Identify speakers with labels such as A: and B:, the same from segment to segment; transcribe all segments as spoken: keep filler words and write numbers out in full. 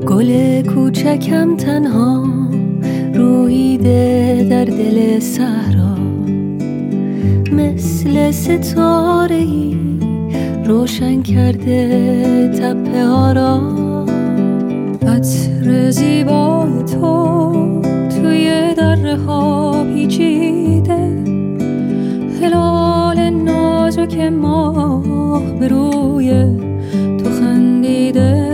A: گل کوچکم تنها روییده در دل صحرا، مثل ستاره‌ای روشن کرده تپه ها را. عطر زیبای تو توی دره ها پیچیده، هلال نازک ماه به روی تو خندیده.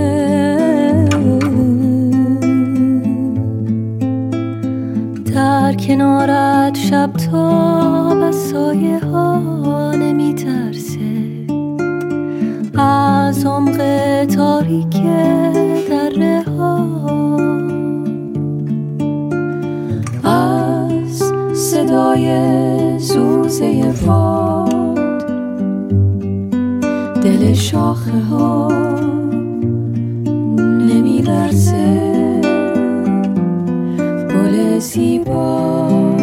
A: در کنارت شب تاب از سایه ها نمی ترسه، از عمق تاریک دره ها، از صدای سوزه باد دل شاخه ها نمی لرزه. گل زیبا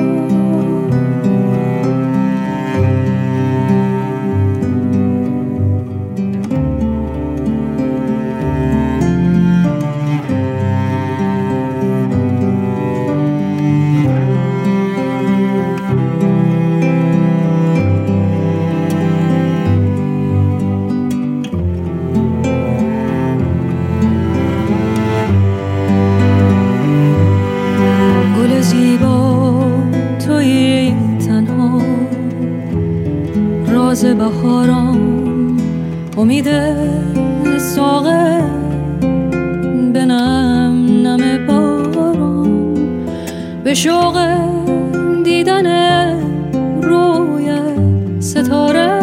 A: راز بهارم، امید ساقه به نم نم باران، به شوق دیدن روی ستاره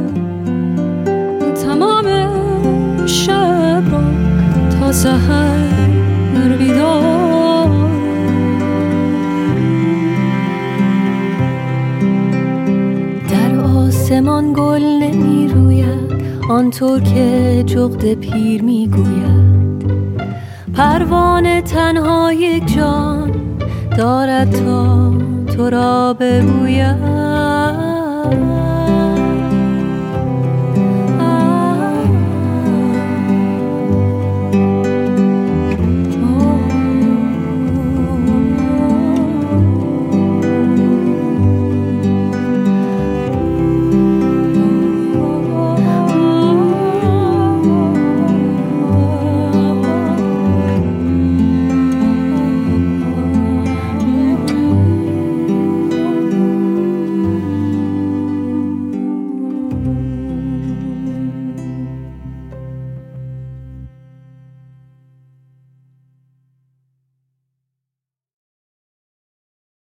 A: تمام شب را تا سحر بیدار. آسمان گل نمی روید آنطور که جغد پیر می گوید، پروانه تنها یک جان دارد تا تو را ببوید.